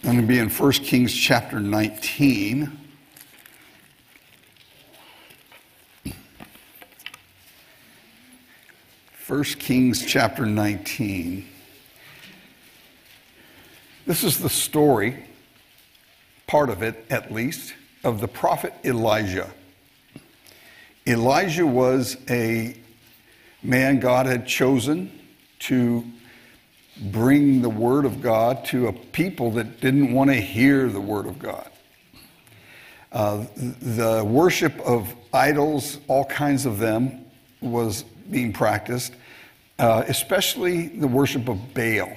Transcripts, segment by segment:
I'm going to be in 1 Kings chapter 19. First Kings chapter 19. This is the story, part of it at least, of the prophet Elijah. Elijah was a man God had chosen to bring the word of God to a people that didn't want to hear the word of God. The worship of idols, all kinds of them, was being practiced, especially the worship of Baal.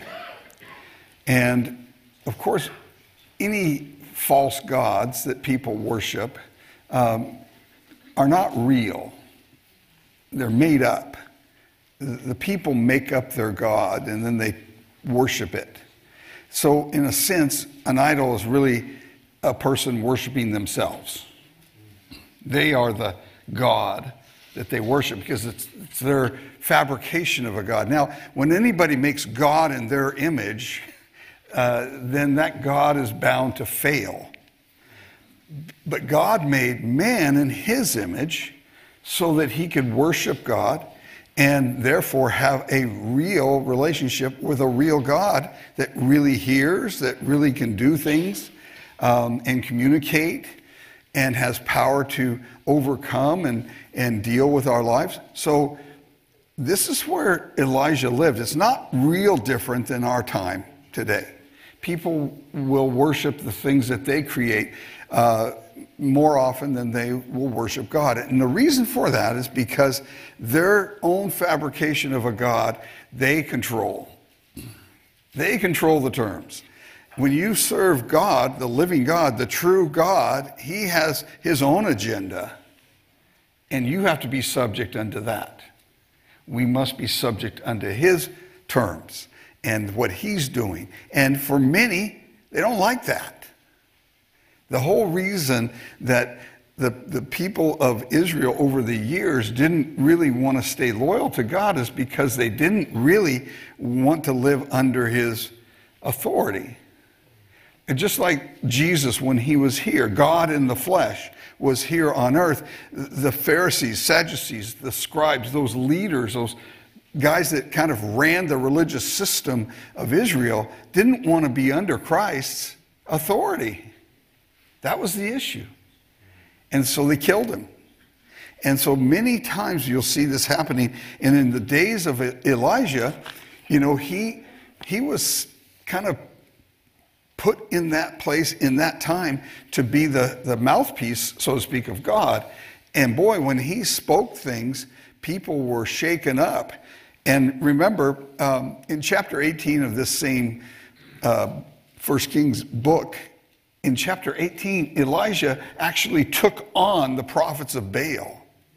And of course, any false gods that people worship are not real. They're made up. The people make up their god and then they worship it. So in a sense, an idol is really a person worshiping themselves. They are the god that they worship because it's their fabrication of a god. Now, when anybody makes God in their image, then that God is bound to fail. But God made man in his image so that he could worship God and therefore have a real relationship with a real God that really hears, that really can do things and communicate and has power to overcome and deal with our lives. So this is where Elijah lived. It's not real different than our time today. People will worship the things that they create more often than they will worship God. And the reason for that is because their own fabrication of a God, they control. They control the terms. When you serve God, the living God, the true God, he has his own agenda, and you have to be subject unto that. We must be subject unto his terms and what he's doing. And for many, they don't like that. The whole reason that the people of Israel over the years didn't really want to stay loyal to God is because they didn't really want to live under his authority. And just like Jesus, when he was here, God in the flesh was here on earth, the Pharisees, Sadducees, the scribes, those leaders, those guys that kind of ran the religious system of Israel didn't want to be under Christ's authority. That was the issue. And so they killed him. And so many times you'll see this happening. And in the days of Elijah, you know, he was kind of put in that place in that time to be the mouthpiece, so to speak, of God. And boy, when he spoke things, people were shaken up. And remember, in chapter 18 of this same 1 Kings book, in chapter 18, Elijah actually took on the prophets of Baal.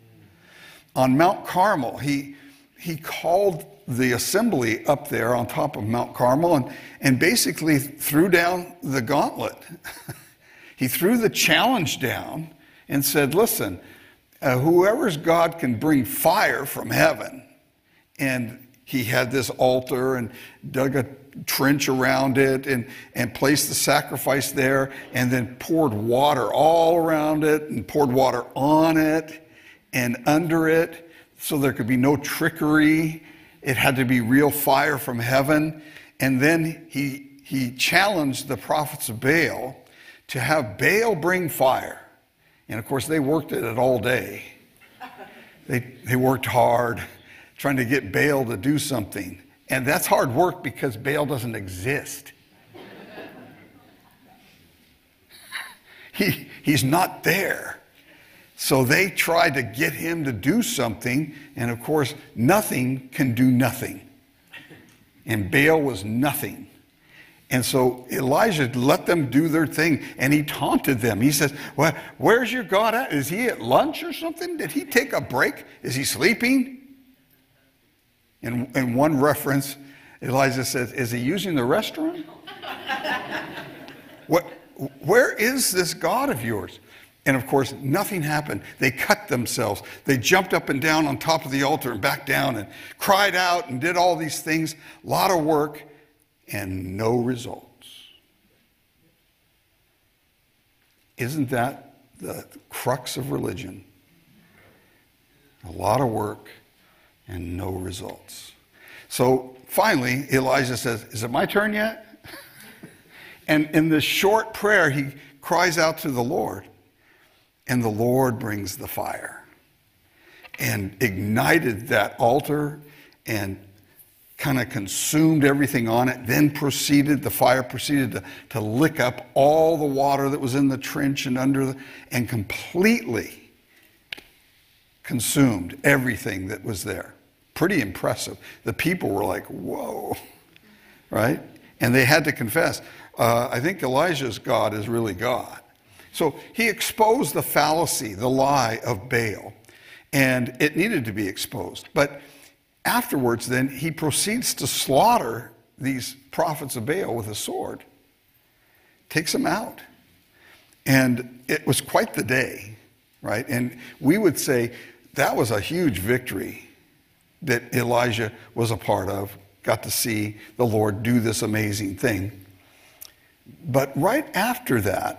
On Mount Carmel, he called the assembly up there on top of Mount Carmel and basically threw down the gauntlet. He threw the challenge down and said, listen, whoever's God can bring fire from heaven. And he had this altar and dug a trench around it and placed the sacrifice there and then poured water all around it and poured water on it and under it so there could be no trickery. It had to be real fire from heaven. And then he challenged the prophets of Baal to have Baal bring fire. And of course they worked at it all day. They worked hard trying to get Baal to do something. And that's hard work because Baal doesn't exist. He's not there. So they tried to get him to do something, and of course, nothing can do nothing. And Baal was nothing. And so Elijah let them do their thing, and he taunted them. He says, well, where's your God at? Is he at lunch or something? Did he take a break? Is he sleeping? In one reference, Elijah says, is he using the restroom? Where is this God of yours? And of course, nothing happened. They cut themselves. They jumped up and down on top of the altar and back down and cried out and did all these things. A lot of work and no results. Isn't that the crux of religion? A lot of work and no results. So finally, Elijah says, is it my turn yet? And in this short prayer, he cries out to the Lord. And the Lord brings the fire and ignited that altar and kind of consumed everything on it. Then the fire proceeded to lick up all the water that was in the trench and and completely consumed everything that was there. Pretty impressive. The people were like, whoa, right? And they had to confess, I think Elijah's God is really God. So he exposed the fallacy, the lie of Baal, and it needed to be exposed. But afterwards, then, he proceeds to slaughter these prophets of Baal with a sword, takes them out. And it was quite the day, right? And we would say that was a huge victory that Elijah was a part of, got to see the Lord do this amazing thing. But right after that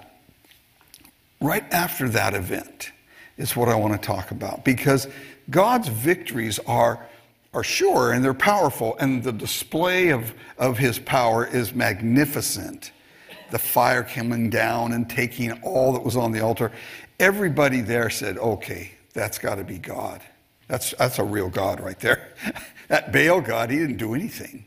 event is what I want to talk about, because God's victories are sure and they're powerful, and the display of his power is magnificent. The fire coming down and taking all that was on the altar. Everybody there said, okay, that's got to be God. That's a real God right there. That Baal God, he didn't do anything.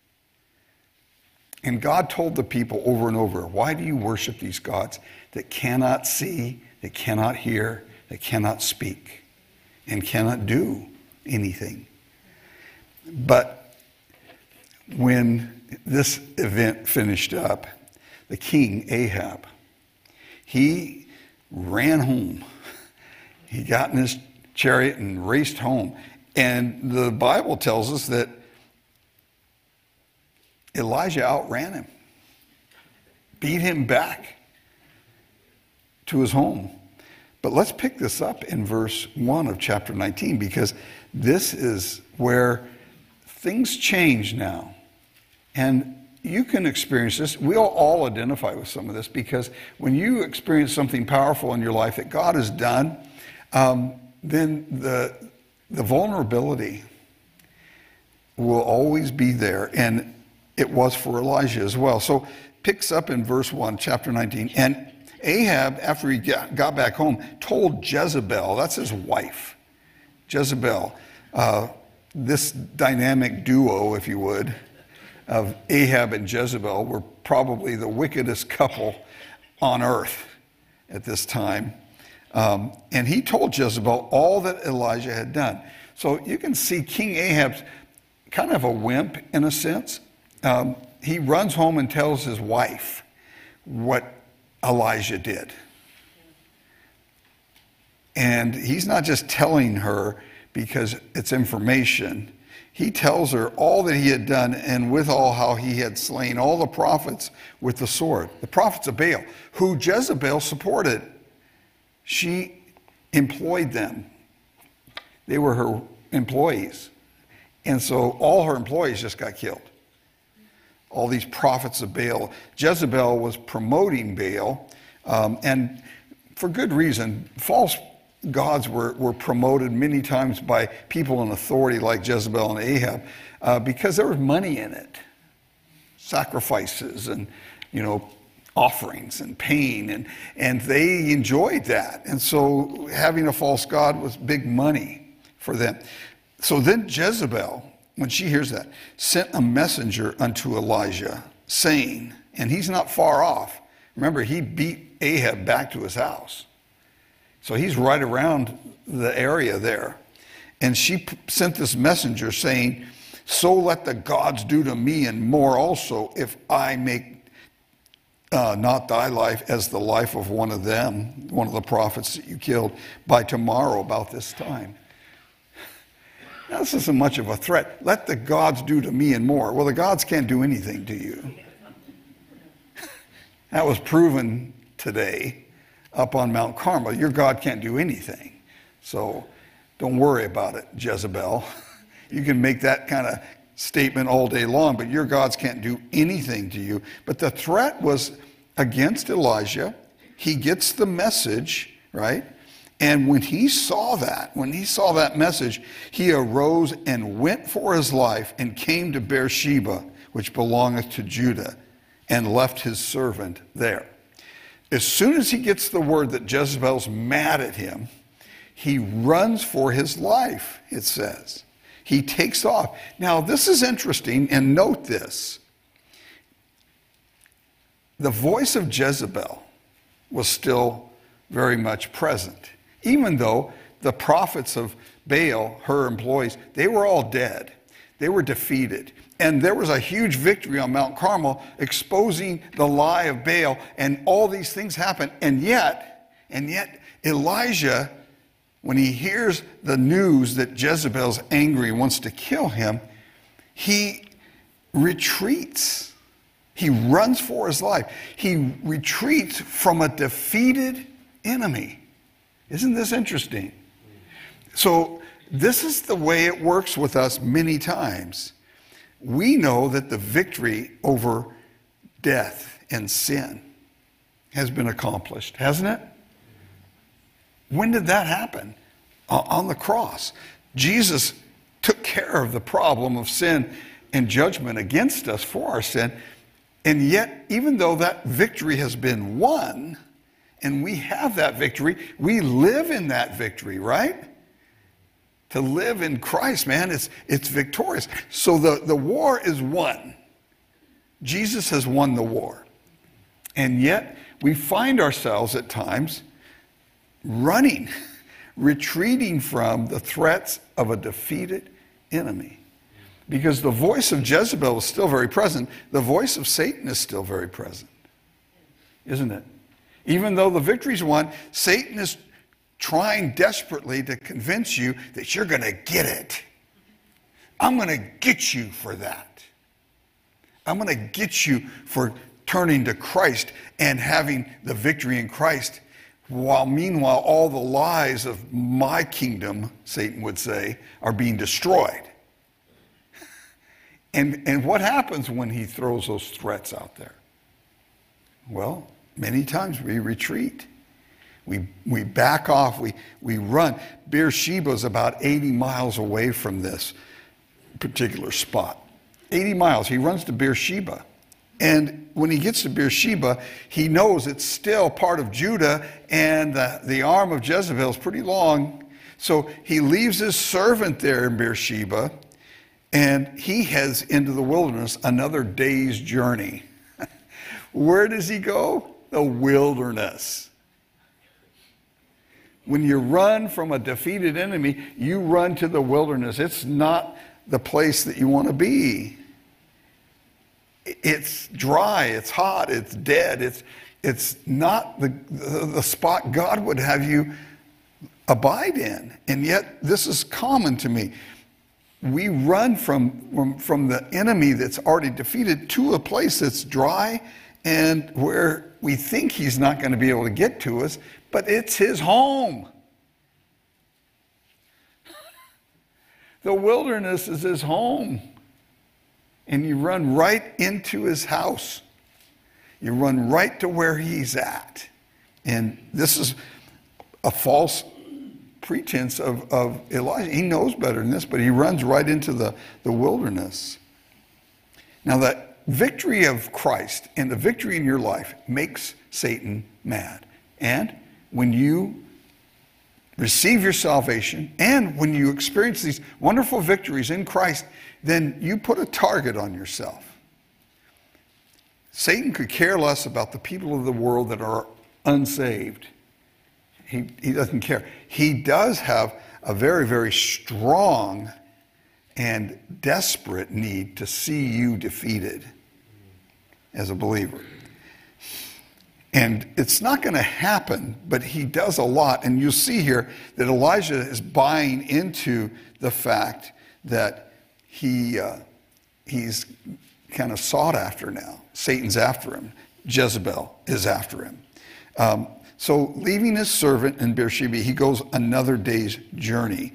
And God told the people over and over, why do you worship these gods that cannot see, that cannot hear, that cannot speak, and cannot do anything? But when this event finished up, the king Ahab, he ran home. He got in his chariot and raced home. And the Bible tells us that Elijah outran him, beat him back to his home. But let's pick this up in verse 1 of chapter 19, because this is where things change now. And you can experience this. We'll all identify with some of this, because when you experience something powerful in your life that God has done, then the vulnerability will always be there. And it was for Elijah as well. So picks up in verse 1, chapter 19. And Ahab, after he got back home, told Jezebel, that's his wife, Jezebel, this dynamic duo, if you would, of Ahab and Jezebel were probably the wickedest couple on earth at this time. And he told Jezebel all that Elijah had done. So you can see King Ahab's kind of a wimp in a sense. He runs home and tells his wife what Elijah did. And he's not just telling her because it's information. He tells her all that he had done, and withal how he had slain all the prophets with the sword. The prophets of Baal, who Jezebel supported. She employed them. They were her employees. And so all her employees just got killed. All these prophets of Baal. Jezebel was promoting Baal, and for good reason. False gods were promoted many times by people in authority like Jezebel and Ahab, because there was money in it. Sacrifices and, offerings and pain, and they enjoyed that. And so having a false god was big money for them. So then Jezebel, when she hears that, sent a messenger unto Elijah, saying, and he's not far off. Remember, he beat Ahab back to his house. So he's right around the area there. And she sent this messenger saying, so let the gods do to me and more also, if I make not thy life as the life of one of them, one of the prophets that you killed, by tomorrow about this time. Now, this isn't much of a threat. Let the gods do to me and more. Well, the gods can't do anything to you. That was proven today up on Mount Carmel. Your God can't do anything. So don't worry about it, Jezebel. You can make that kind of statement all day long, but your gods can't do anything to you. But the threat was against Elijah he gets the message, right? And when he saw that message, he arose and went for his life and came to Beersheba, which belongeth to Judah, and left his servant there. As soon as he gets the word that Jezebel's mad at him, he runs for his life, it says. He takes off. Now, this is interesting, and note this. The voice of Jezebel was still very much present, even though the prophets of Baal, her employees, they were all dead. They were defeated. And there was a huge victory on Mount Carmel exposing the lie of Baal, and all these things happened. And yet Elijah, when he hears the news that Jezebel's angry and wants to kill him, he retreats. He runs for his life. He retreats from a defeated enemy. Isn't this interesting? So this is the way it works with us many times. We know that the victory over death and sin has been accomplished, hasn't it? When did that happen? On the cross. Jesus took care of the problem of sin and judgment against us for our sin. And yet, even though that victory has been won, and we have that victory, we live in that victory, right? To live in Christ, man, it's victorious. So the war is won. Jesus has won the war. And yet, we find ourselves at times running, retreating from the threats of a defeated enemy. Because the voice of Jezebel is still very present. The voice of Satan is still very present. Isn't it? Even though the victory's won, Satan is trying desperately to convince you that you're going to get it. I'm going to get you for that. I'm going to get you for turning to Christ and having the victory in Christ, while meanwhile all the lies of my kingdom, Satan would say, are being destroyed. And what happens when he throws those threats out there? Well, many times we retreat. We back off, we run. Beersheba is about 80 miles away from this particular spot. 80 miles, he runs to Beersheba. And when he gets to Beersheba, he knows it's still part of Judah, and the arm of Jezebel is pretty long. So he leaves his servant there in Beersheba, and he heads into the wilderness, another day's journey. Where does he go? The wilderness. When you run from a defeated enemy, you run to the wilderness. It's not the place that you want to be. It's dry, it's hot, it's dead. It's not the spot God would have you abide in. And yet, this is common to me. We run from the enemy that's already defeated to a place that's dry and where we think he's not going to be able to get to us, but it's his home. The wilderness is his home. And you run right into his house. You run right to where he's at. And this is a false pretense of Elijah. He knows better than this, but he runs right into the wilderness. Now, the victory of Christ and the victory in your life makes Satan mad. And when you receive your salvation, and when you experience these wonderful victories in Christ, then you put a target on yourself. Satan could care less about the people of the world that are unsaved. He doesn't care. He does have a very, very strong and desperate need to see you defeated as a believer. And it's not going to happen, but he does a lot. And you'll see here that Elijah is buying into the fact that he's kind of sought after now. Satan's after him. Jezebel is after him. So leaving his servant in Beersheba, he goes another day's journey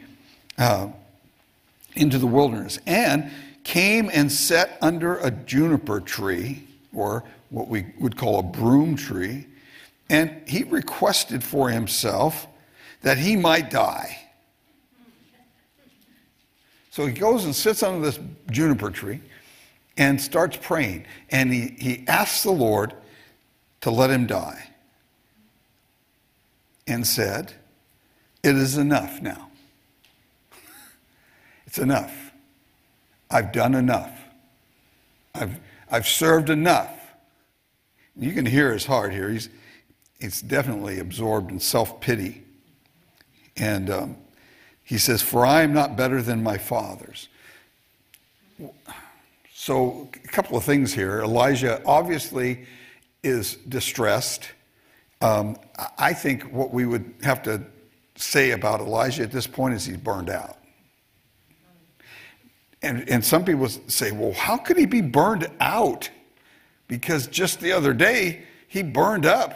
into the wilderness, and came and sat under a juniper tree, or what we would call a broom tree, and he requested for himself that he might die. So he goes and sits under this juniper tree and starts praying. And he asks the Lord to let him die. And said, "It is enough now. It's enough. I've done enough. I've served enough." You can hear his heart here. He's definitely absorbed in self-pity. And he says, "For I am not better than my fathers." So a couple of things here. Elijah obviously is distressed. I think what we would have to say about Elijah at this point is he's burned out. And some people say, well, how could he be burned out? Because just the other day, he burned up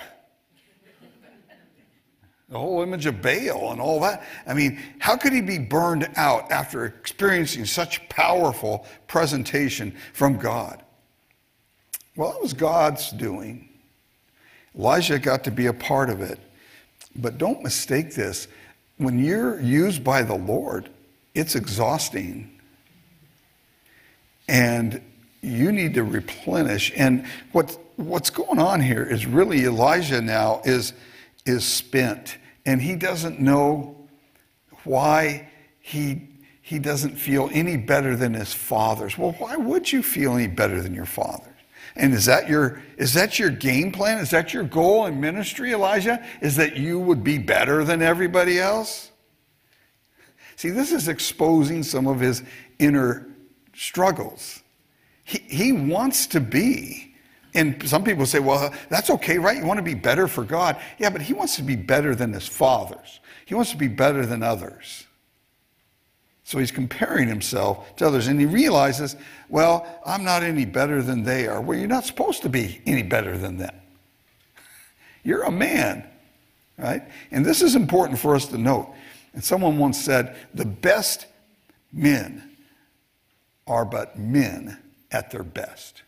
the whole image of Baal and all that. I mean, how could he be burned out after experiencing such powerful presentation from God? Well, it was God's doing. Elijah got to be a part of it. But don't mistake this. When you're used by the Lord, it's exhausting. And you need to replenish. And what's going on here is really Elijah now is spent. And he doesn't know why he doesn't feel any better than his fathers. Well, why would you feel any better than your fathers? And is that your game plan? Is that your goal in ministry, Elijah? Is that you would be better than everybody else? See, this is exposing some of his inner struggles. He wants to be, and some people say, well, that's okay, right? You want to be better for God. Yeah, but he wants to be better than his fathers. He wants to be better than others. So he's comparing himself to others, and he realizes, well, I'm not any better than they are. Well, you're not supposed to be any better than them. You're a man, right? And this is important for us to note. And someone once said, the best men are but men at their best.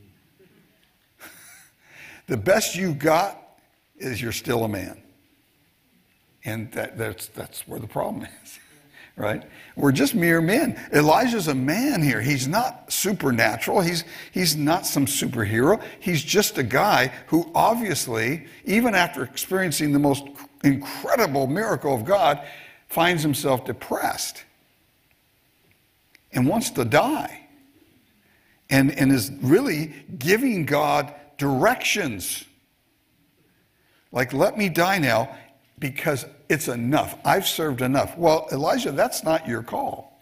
The best you got is you're still a man. And that's where the problem is. Right? We're just mere men. Elijah's a man here. He's not supernatural. He's not some superhero. He's just a guy who obviously, even after experiencing the most incredible miracle of God, finds himself depressed and wants to die and is really giving God directions. Like, let me die now, because it's enough. I've served enough. Well, Elijah, that's not your call.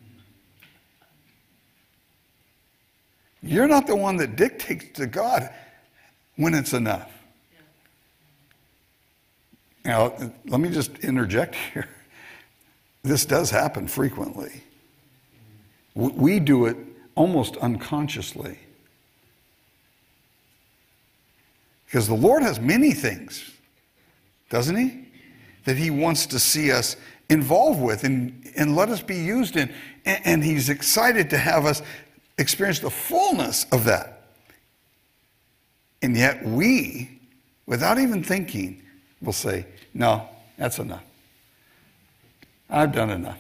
You're not the one that dictates to God when it's enough. Now, let me just interject here. This does happen frequently. We do it almost unconsciously. Because the Lord has many things, doesn't he? That he wants to see us involved with and let us be used in. And he's excited to have us experience the fullness of that. And yet we, without even thinking, will say, no, that's enough. I've done enough.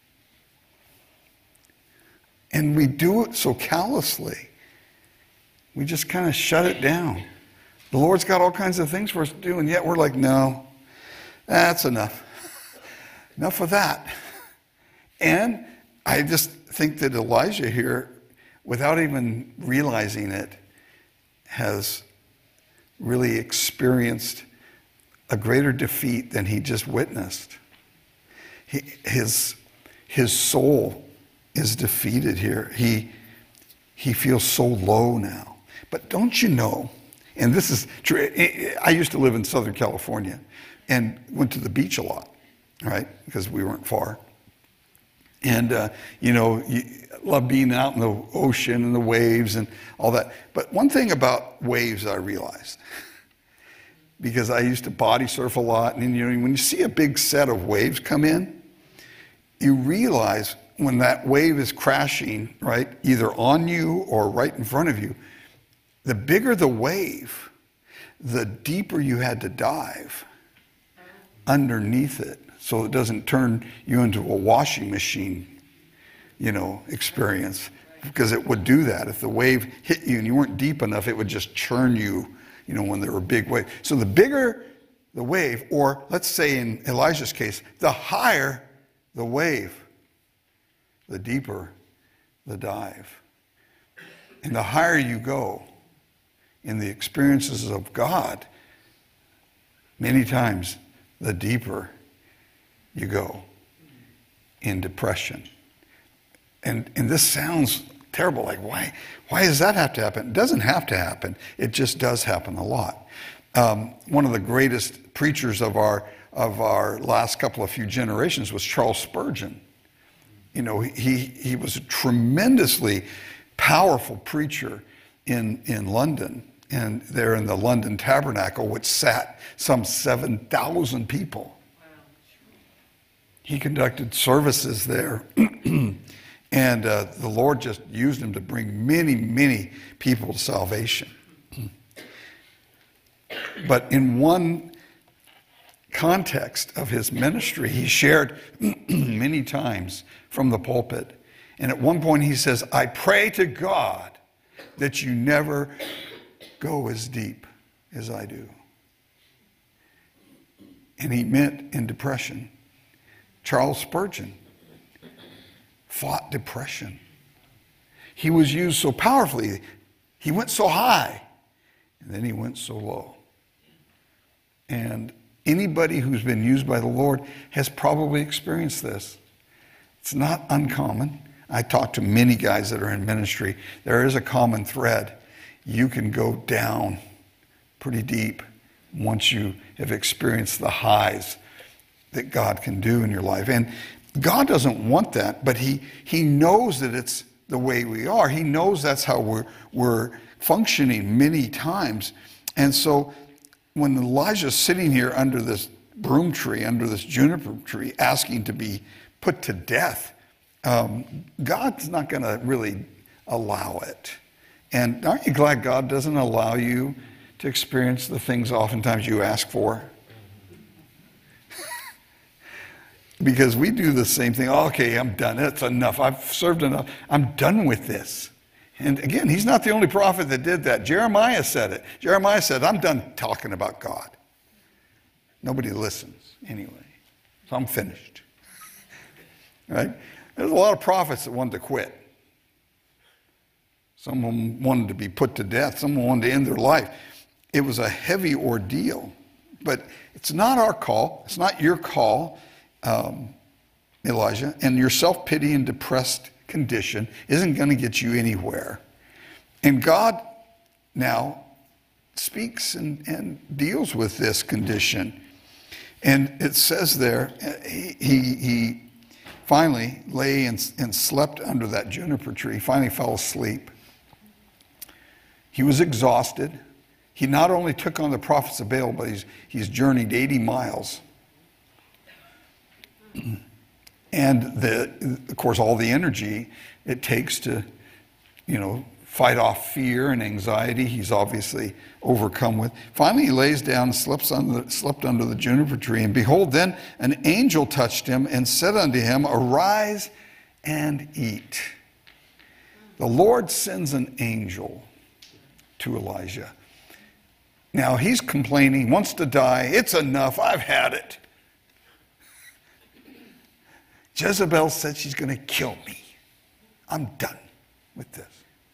And we do it so callously. We just kind of shut it down. The Lord's got all kinds of things for us to do, and yet we're like, no. That's enough. Enough of that. And I just think that Elijah here, without even realizing it, has really experienced a greater defeat than he just witnessed. His soul is defeated here. He feels so low now. But don't you know, and this is true, I used to live in Southern California, and went to the beach a lot, right? Because we weren't far. And, you love being out in the ocean and the waves and all that. But one thing about waves I realized, because I used to body surf a lot, and when you see a big set of waves come in, you realize when that wave is crashing, right, either on you or right in front of you, the bigger the wave, the deeper you had to dive underneath it so it doesn't turn you into a washing machine, experience. Because it would do that. If the wave hit you and you weren't deep enough, it would just churn you, when there were big waves. So the bigger the wave, or let's say in Elijah's case, the higher the wave, the deeper the dive. And the higher you go in the experiences of God, many times the deeper you go in depression. And this sounds terrible. Like, why does that have to happen? It doesn't have to happen. It just does happen a lot. One of the greatest preachers of our last couple of few generations was Charles Spurgeon. He was a tremendously powerful preacher in London, and there in the London Tabernacle, which sat some 7,000 people. He conducted services there. And the Lord just used him to bring many, many people to salvation. But in one context of his ministry, he shared many times from the pulpit. And at one point he says, I pray to God that you never go as deep as I do. And he meant in depression. Charles Spurgeon fought depression. He was used so powerfully. He went so high, and then he went so low. And anybody who's been used by the Lord has probably experienced this. It's not uncommon. I talk to many guys that are in ministry. There is a common thread. You can go down pretty deep once you have experienced the highs that God can do in your life. And God doesn't want that, but he knows that it's the way we are. He knows that's how we're functioning many times. And so when Elijah's sitting here under this broom tree, under this juniper tree, asking to be put to death, God's not going to really allow it. And aren't you glad God doesn't allow you to experience the things oftentimes you ask for? Because we do the same thing. Okay, I'm done. That's enough. I've served enough. I'm done with this. And again, he's not the only prophet that did that. Jeremiah said it. Jeremiah said, I'm done talking about God. Nobody listens anyway. So I'm finished. Right? There's a lot of prophets that wanted to quit. Some of them wanted to be put to death. Some wanted to end their life. It was a heavy ordeal. But it's not our call. It's not your call. Elijah, and your self-pity and depressed condition isn't going to get you anywhere. And God now speaks and deals with this condition. And it says there, he finally lay and slept under that juniper tree. He finally fell asleep. He was exhausted. He not only took on the prophets of Baal, but he's journeyed 80 miles. And of course, all the energy it takes to, fight off fear and anxiety, he's obviously overcome with. Finally, he lays down and slept under the juniper tree. And behold, then an angel touched him and said unto him, Arise and eat. The Lord sends an angel to Elijah. Now, he's complaining, wants to die. It's enough. I've had it. Jezebel said she's going to kill me. I'm done with this.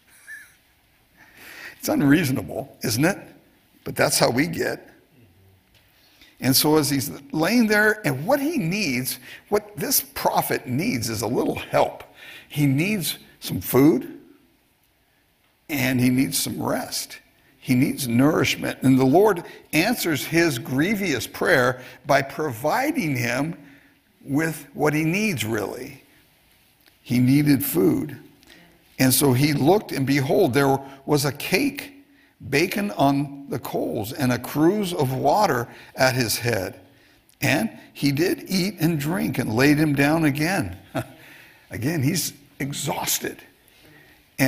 It's unreasonable, isn't it? But that's how we get. And so as he's laying there, and what this prophet needs is a little help. He needs some food, and he needs some rest. He needs nourishment. And the Lord answers his grievous prayer by providing him with what he needs, really. He needed food. And so he looked, and behold, there was a cake baken on the coals and a cruse of water at his head. And he did eat and drink and laid him down again. Again, he's exhausted. And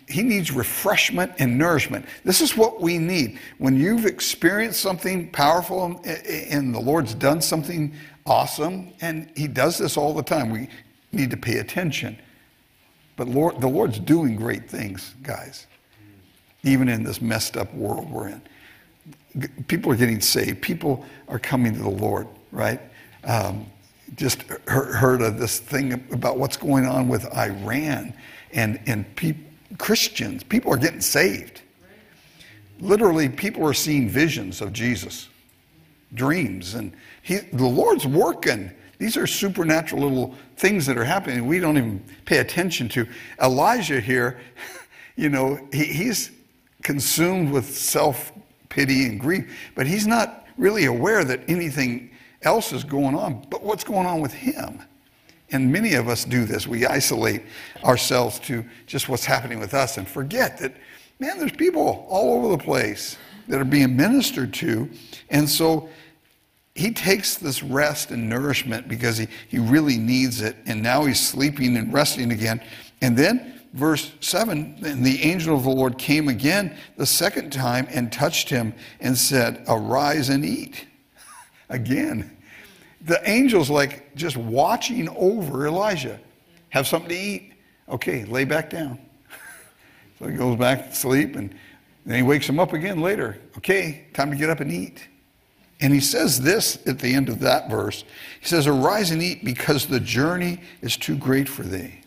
he needs refreshment and nourishment. This is what we need. When you've experienced something powerful and the Lord's done something awesome, and he does this all the time, we need to pay attention. But the Lord's doing great things, guys, even in this messed up world we're in. People are getting saved. People are coming to the Lord, right? Just heard of this thing about what's going on with Iran and Christians. People are getting saved. Literally, people are seeing visions of Jesus, dreams, and the Lord's working. These are supernatural little things that are happening we don't even pay attention to. Elijah here, he's consumed with self-pity and grief, but he's not really aware that anything else is going on, but what's going on with him. And many of us do this. We isolate ourselves to just what's happening with us and forget that, man, there's people all over the place that are being ministered to. And so he takes this rest and nourishment because he really needs it. And now he's sleeping and resting again. And then verse 7, and the angel of the Lord came again the second time and touched him and said, arise and eat. Again. The angel's like just watching over Elijah. Have something to eat. Okay, lay back down. So he goes back to sleep, and then he wakes him up again later. Okay, time to get up and eat. And he says this at the end of that verse. He says, arise and eat because the journey is too great for thee.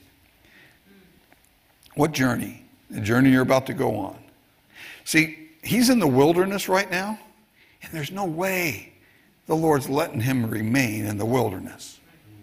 What journey? The journey you're about to go on. See, he's in the wilderness right now, and there's no way the Lord's letting him remain in the wilderness.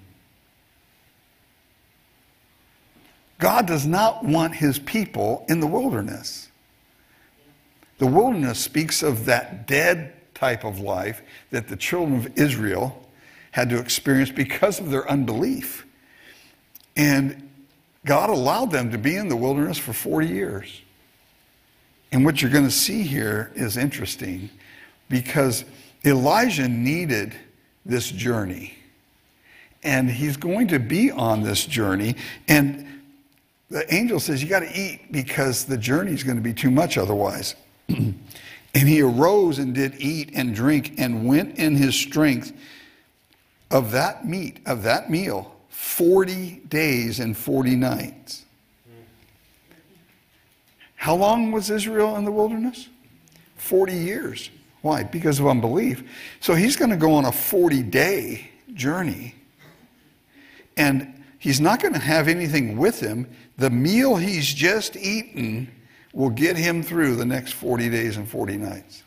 God does not want his people in the wilderness. The wilderness speaks of that dead type of life that the children of Israel had to experience because of their unbelief. And God allowed them to be in the wilderness for 40 years. And what you're going to see here is interesting because Elijah needed this journey. And he's going to be on this journey. And the angel says, you got to eat because the journey is going to be too much otherwise. And he arose and did eat and drink and went in his strength of that meat, of that meal, 40 days and 40 nights. How long was Israel in the wilderness? 40 years. Why? Because of unbelief. So he's going to go on a 40-day journey. And he's not going to have anything with him. The meal he's just eaten will get him through the next 40 days and 40 nights.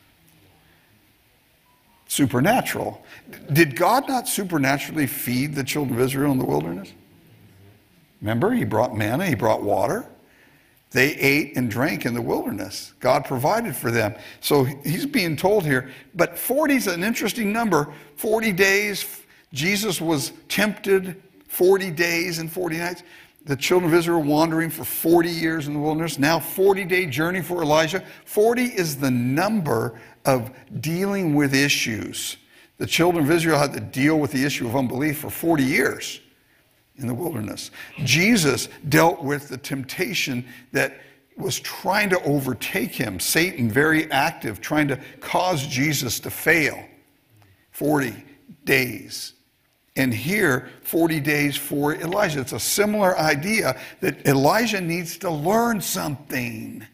Supernatural. Did God not supernaturally feed the children of Israel in the wilderness? Remember, he brought manna, he brought water. They ate and drank in the wilderness. God provided for them. So he's being told here, but 40 is an interesting number. 40 days, Jesus was tempted 40 days and 40 nights. The children of Israel wandering for 40 years in the wilderness. Now 40-day journey for Elijah. 40 is the number of dealing with issues. The children of Israel had to deal with the issue of unbelief for 40 years. In the wilderness. Jesus dealt with the temptation that was trying to overtake him. Satan, very active, trying to cause Jesus to fail. 40 days. And here, 40 days for Elijah. It's a similar idea that Elijah needs to learn something.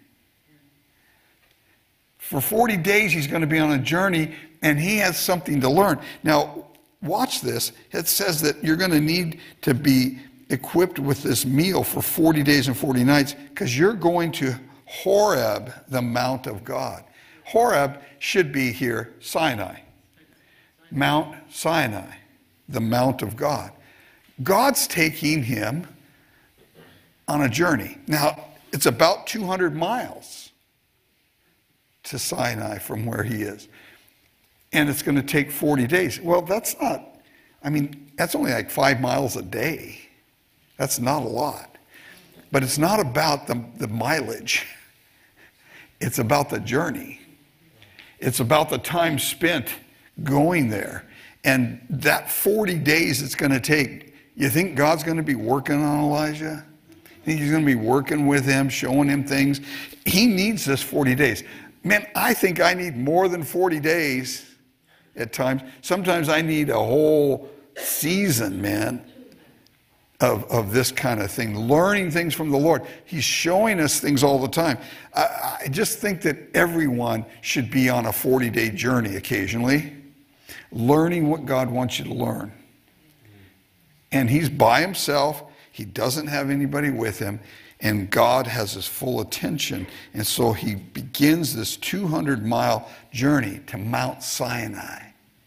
For 40 days, he's going to be on a journey, and he has something to learn. Now, watch this. It says that you're going to need to be equipped with this meal for 40 days and 40 nights because you're going to Horeb, the Mount of God. Horeb should be here, Sinai. Mount Sinai, the Mount of God. God's taking him on a journey. Now, it's about 200 miles to Sinai from where he is. And it's going to take 40 days. Well, that's only like 5 miles a day. That's not a lot. But it's not about the mileage. It's about the journey. It's about the time spent going there. And that 40 days it's going to take, you think God's going to be working on Elijah? He's going to be working with him, showing him things. He needs this 40 days. Man, I think I need more than 40 days at times. Sometimes I need a whole season, man, of this kind of thing, learning things from the Lord. He's showing us things all the time. I just think that everyone should be on a 40-day journey occasionally, learning what God wants you to learn. And he's by himself. He doesn't have anybody with him. And God has his full attention. And so he begins this 200-mile journey to Mount Sinai.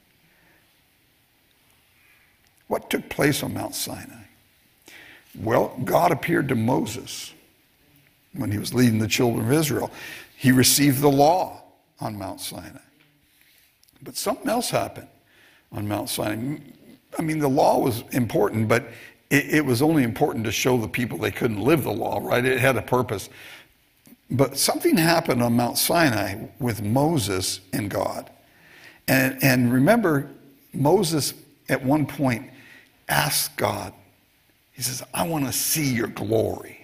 What took place on Mount Sinai? Well, God appeared to Moses when he was leading the children of Israel. He received the law on Mount Sinai. But something else happened on Mount Sinai. I mean, the law was important, but it was only important to show the people they couldn't live the law, right? It had a purpose. But something happened on Mount Sinai with Moses and God. And remember, Moses at one point asked God, he says, I want to see your glory.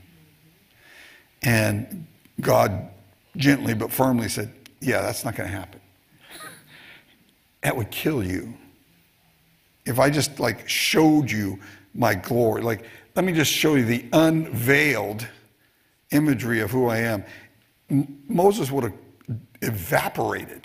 And God gently but firmly said, yeah, that's not going to happen. That would kill you. If I just showed you my glory, let me just show you the unveiled imagery of who I am. Moses would have evaporated.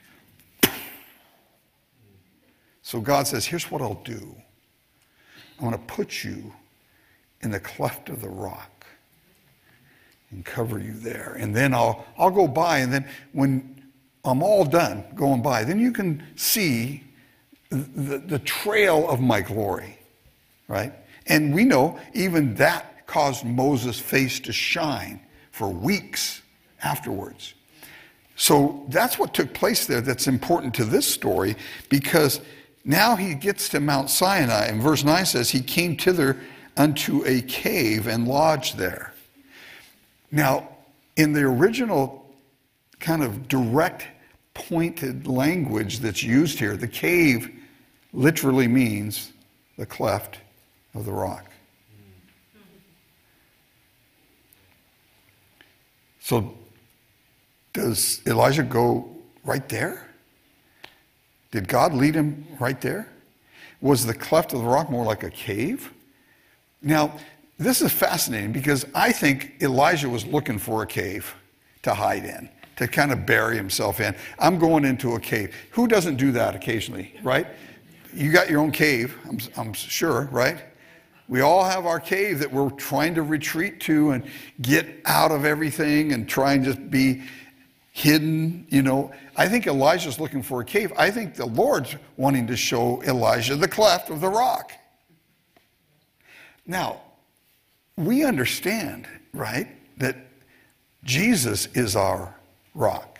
So God says, here's what I'll do. I want to put you in the cleft of the rock and cover you there. And then I'll go by, and then when I'm all done going by, then you can see the trail of my glory, right? And we know even that caused Moses' face to shine for weeks afterwards. So that's what took place there that's important to this story, because now he gets to Mount Sinai, and verse 9 says, he came thither unto a cave and lodged there. Now, in the original kind of direct, pointed language that's used here, the cave literally means the cleft of the rock. So, does Elijah go right there? Did God lead him right there? Was the cleft of the rock more like a cave? Now, this is fascinating because I think Elijah was looking for a cave to hide in, to kind of bury himself in. I'm going into a cave. Who doesn't do that occasionally, right? You got your own cave, I'm sure, right? We all have our cave that we're trying to retreat to and get out of everything and try and just be hidden, I think Elijah's looking for a cave. I think the Lord's wanting to show Elijah the cleft of the rock. Now, we understand, right, that Jesus is our rock.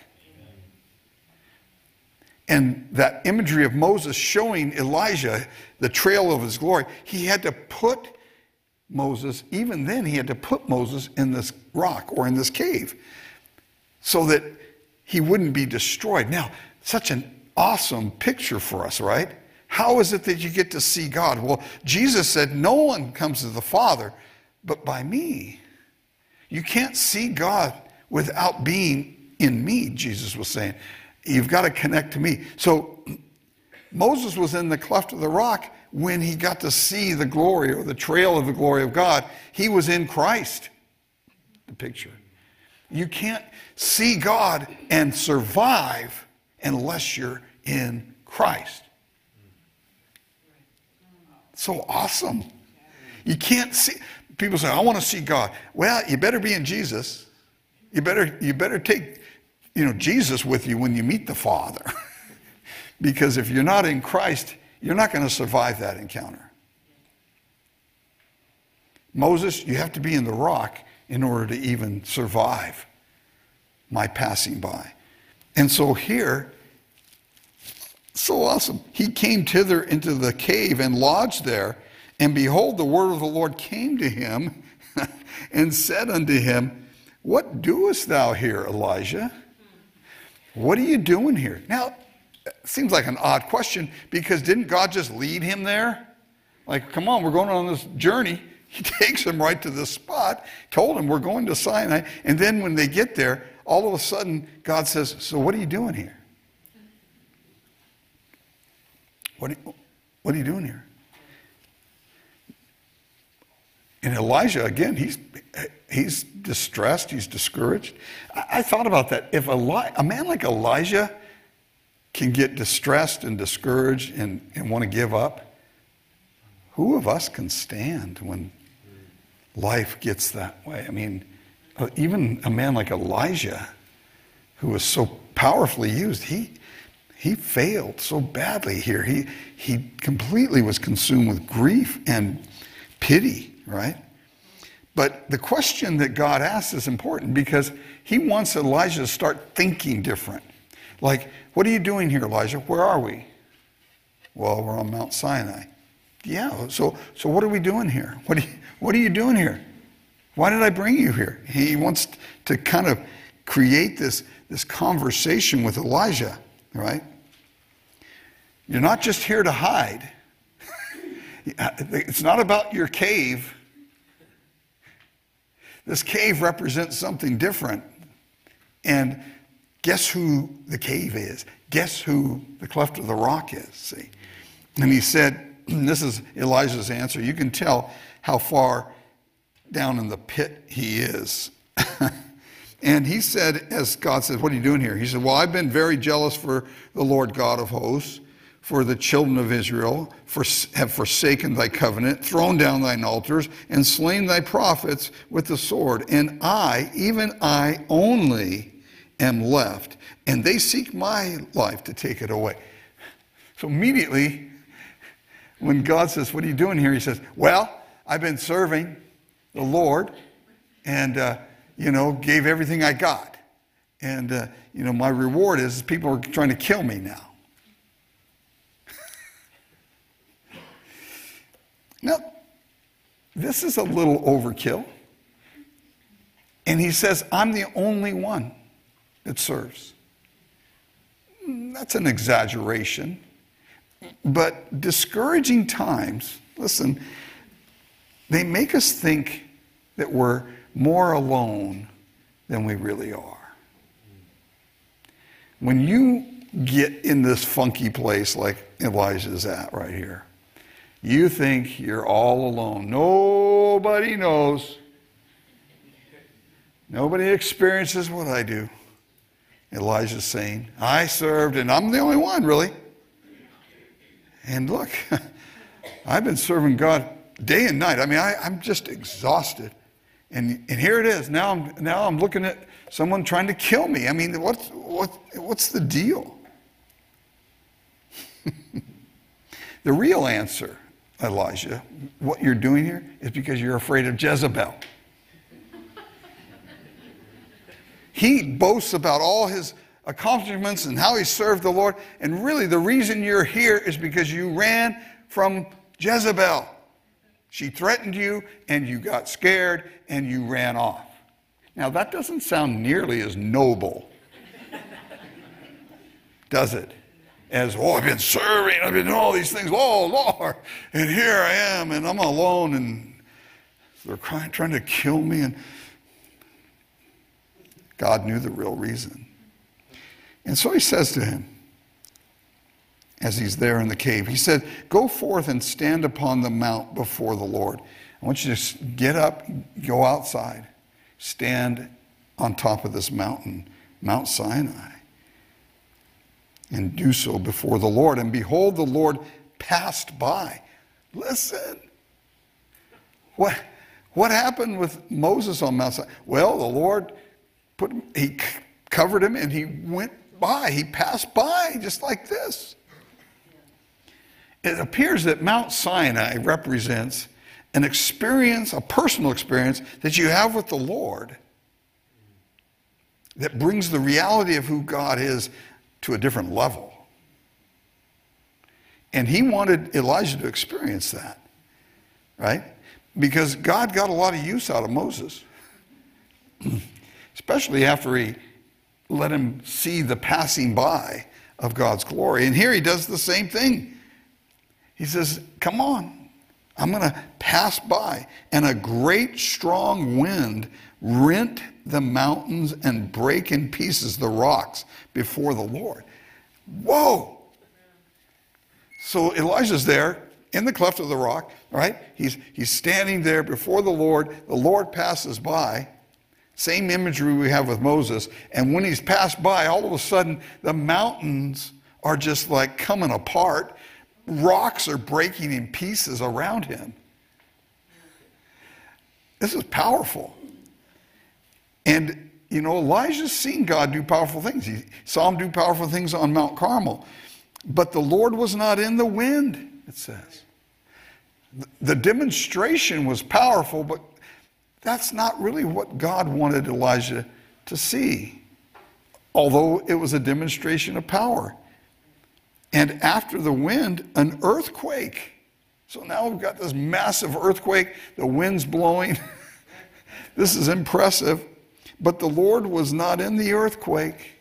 And that imagery of Moses showing Elijah the trail of his glory, he had to put Moses, even then he had to put Moses in this rock or in this cave so that he wouldn't be destroyed. Now, such an awesome picture for us, right? How is it that you get to see God? Well, Jesus said, no one comes to the Father but by me. You can't see God without being in me, Jesus was saying. You've got to connect to me. So Moses was in the cleft of the rock when he got to see the glory or the trail of the glory of God. He was in Christ, the picture. You can't see God and survive unless you're in Christ. So awesome. You can't see. People say, I want to see God. Well, you better be in Jesus. You better take, Jesus with you when you meet the Father. Because if you're not in Christ, you're not going to survive that encounter. Moses, you have to be in the rock in order to even survive my passing by. And so here, so awesome. He came thither into the cave and lodged there. And behold, the word of the Lord came to him and said unto him, what doest thou here, Elijah? What are you doing here? Now, it seems like an odd question, because didn't God just lead him there? Like, come on, we're going on this journey. He takes him right to the spot, told him, we're going to Sinai. And then when they get there, all of a sudden, God says, so what are you doing here? What are you doing here? And Elijah, again, he's distressed, he's discouraged. I thought about that. If a man like Elijah can get distressed and discouraged and want to give up, who of us can stand when life gets that way? I mean, even a man like Elijah, who was so powerfully used, he failed so badly here. He completely was consumed with grief and pity, right? But the question that God asks is important because he wants Elijah to start thinking different. Like, what are you doing here, Elijah? Where are we? Well, we're on Mount Sinai. Yeah, so what are we doing here? What are you doing here? Why did I bring you here? He wants to kind of create this conversation with Elijah, right? You're not just here to hide. It's not about your cave. This cave represents something different. And guess who the cave is? Guess who the cleft of the rock is? See? And he said, this is Elijah's answer, you can tell how far down in the pit he is. And he said, as God said, what are you doing here? He said, well, I've been very jealous for the Lord God of hosts, for the children of Israel, have forsaken thy covenant, thrown down thine altars, and slain thy prophets with the sword. And I, even I only, am left, and they seek my life to take it away. So immediately, when God says, what are you doing here? He says, well, I've been serving the Lord and, gave everything I got. And, my reward is people are trying to kill me now. Now, this is a little overkill. And he says, I'm the only one that serves. That's an exaggeration. But discouraging times, listen, they make us think that we're more alone than we really are. When you get in this funky place like Elijah's at right here, you think you're all alone. Nobody knows. Nobody experiences what I do. Elijah's saying, I served, and I'm the only one, really. And look, I've been serving God day and night. I mean, I'm just exhausted. And here it is. Now I'm looking at someone trying to kill me. I mean, what's the deal? The real answer, Elijah, what you're doing here is because you're afraid of Jezebel. He boasts about all his accomplishments and how he served the Lord. And really the reason you're here is because you ran from Jezebel. She threatened you and you got scared and you ran off. Now that doesn't sound nearly as noble, does it? As, I've been serving, I've been doing all these things, Lord, and here I am and I'm alone and they're trying to kill me. And God knew the real reason. And so he says to him, as he's there in the cave, he said, go forth and stand upon the mount before the Lord. I want you to get up, go outside, stand on top of this mountain, Mount Sinai, and do so before the Lord. And behold, the Lord passed by. Listen, what happened with Moses on Mount Sinai? Well, the Lord he covered him and he went by. He passed by just like this. It appears that Mount Sinai represents an experience, a personal experience that you have with the Lord that brings the reality of who God is to a different level. And he wanted Elijah to experience that, right? Because God got a lot of use out of Moses. Especially after he let him see the passing by of God's glory. And here he does the same thing. He says, come on, I'm going to pass by. And a great strong wind rent the mountains and break in pieces the rocks before the Lord. Whoa! So Elijah's there in the cleft of the rock, right? He's standing there before the Lord. The Lord passes by. Same imagery we have with Moses. And when he's passed by, all of a sudden, the mountains are just like coming apart. Rocks are breaking in pieces around him. This is powerful. And, you know, Elijah's seen God do powerful things. He saw him do powerful things on Mount Carmel. But the Lord was not in the wind, it says. The demonstration was powerful, but that's not really what God wanted Elijah to see, although it was a demonstration of power. And after the wind, an earthquake. So now we've got this massive earthquake, the wind's blowing. This is impressive. But the Lord was not in the earthquake.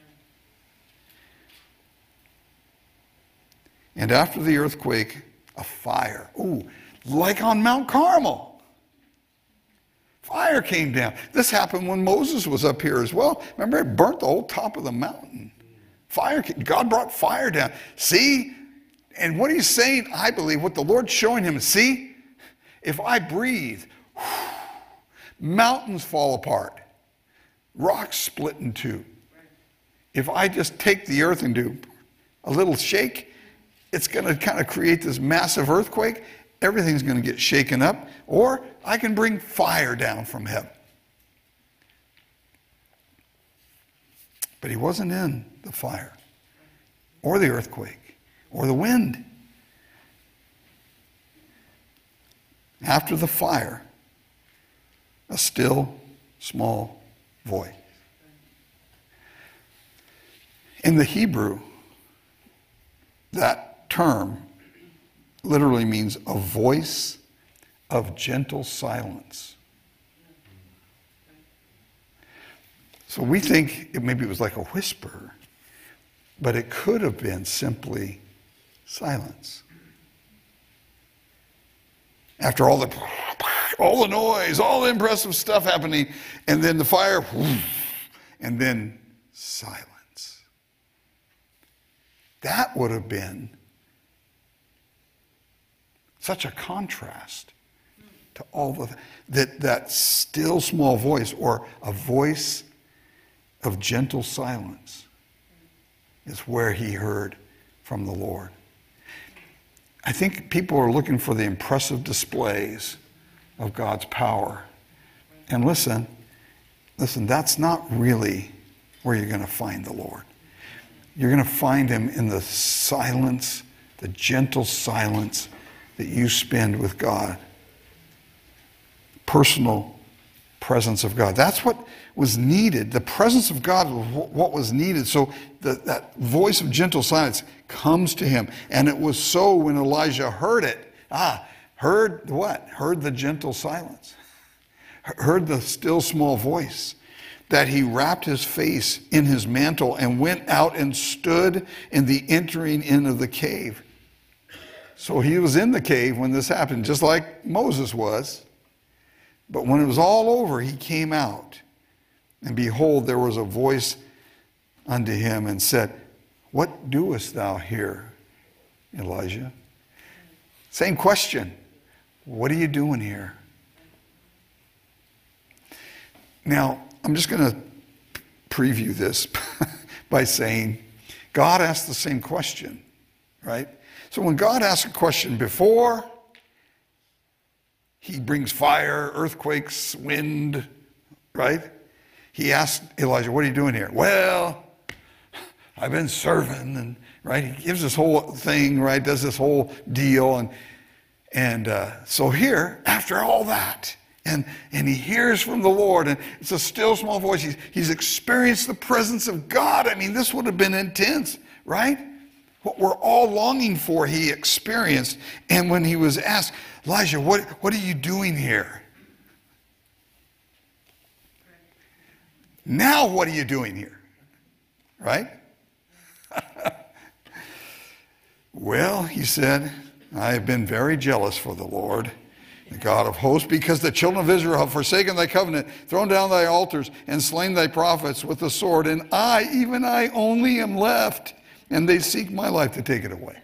And after the earthquake, a fire. Ooh, like on Mount Carmel. Fire came down. This happened when Moses was up here as well. Remember, it burnt the whole top of the mountain. Fire, God brought fire down. See? And what he's saying, I believe, what the Lord's showing him is, see, if I breathe, mountains fall apart. Rocks split in two. If I just take the earth and do a little shake, it's going to kind of create this massive earthquake. Everything's going to get shaken up. Or I can bring fire down from heaven. But he wasn't in the fire, or the earthquake, or the wind. After the fire, a still, small voice. In the Hebrew, that term literally means a voice of gentle silence. So we think maybe it was like a whisper, but it could have been simply silence. After all the noise, all the impressive stuff happening, and then the fire, and then silence. That would have been such a contrast to all that still small voice, or a voice of gentle silence, is where he heard from the Lord. I think people are looking for the impressive displays of God's power. And listen, that's not really where you're going to find the Lord. You're going to find him in the silence, the gentle silence that you spend with God. Personal presence of God. That's what was needed. The presence of God was what was needed. So that voice of gentle silence comes to him. And it was so when Elijah heard it. Heard what? Heard the gentle silence. Heard the still small voice. That he wrapped his face in his mantle and went out and stood in the entering in of the cave. So he was in the cave when this happened, just like Moses was. But when it was all over, he came out. And behold, there was a voice unto him and said, "What doest thou here, Elijah?" Same question. What are you doing here? Now, I'm just going to preview this by saying God asked the same question, right? So when God asks a question before, he brings fire, earthquakes, wind, right? He asked Elijah, "What are you doing here?" "Well, I've been serving," and right, he gives this whole thing, right? Does this whole deal, and so here, after all that, and he hears from the Lord, and it's a still small voice. He's experienced the presence of God. I mean, this would have been intense, right? What we're all longing for, he experienced. And when he was asked, "Elijah, what are you doing here?" Now what are you doing here? Right? Well, he said, I have been very jealous for the Lord, the God of hosts, because the children of Israel have forsaken thy covenant, thrown down thy altars, and slain thy prophets with the sword. And I, even I only, am left, and they seek my life to take it away.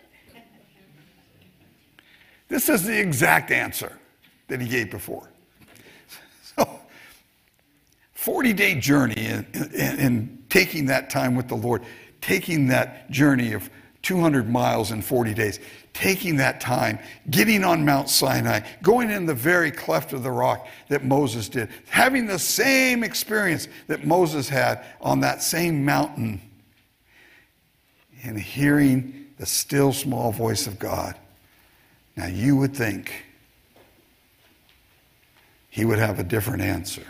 This is the exact answer that he gave before. So, 40-day journey in taking that time with the Lord, taking that journey of 200 miles in 40 days, taking that time, getting on Mount Sinai, going in the very cleft of the rock that Moses did, having the same experience that Moses had on that same mountain, and hearing the still small voice of God. Now you would think he would have a different answer.